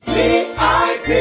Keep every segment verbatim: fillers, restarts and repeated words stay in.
V I P.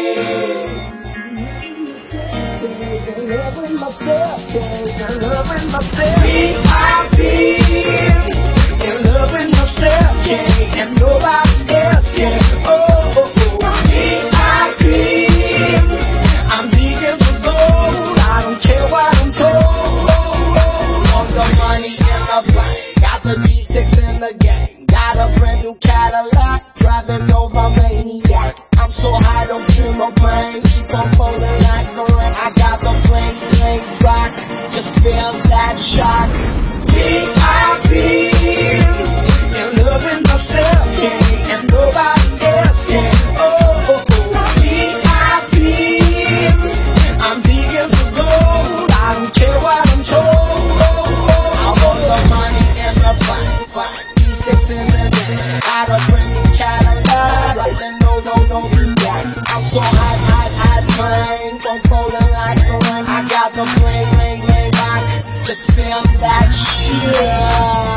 Loving myself, yeah, loving myself. V I P. And loving myself, yeah, and nobody else, yeah. Oh, oh, oh. V I P. I'm digging for gold, I don't care what I'm told. On the money in the bank, got the G six in the gang. Got a brand new Cadillac, driving over maniac. I'm so high, don't feel no brain. Keep on folding like the rain. I got the bling bling rock, just feel that shock. V I P. And loving myself, yeah, and nobody else, yeah. Oh, oh, oh. V I P. I'm digging for gold, I don't care what I'm told. I want the money in the bank, bank. G six in the gang. Got a brand new Cadillac, driving no, no, no, back. I'm so high, high, high, train, controlling like the rain. I got the bling, bling, bling rock, just feel that shit.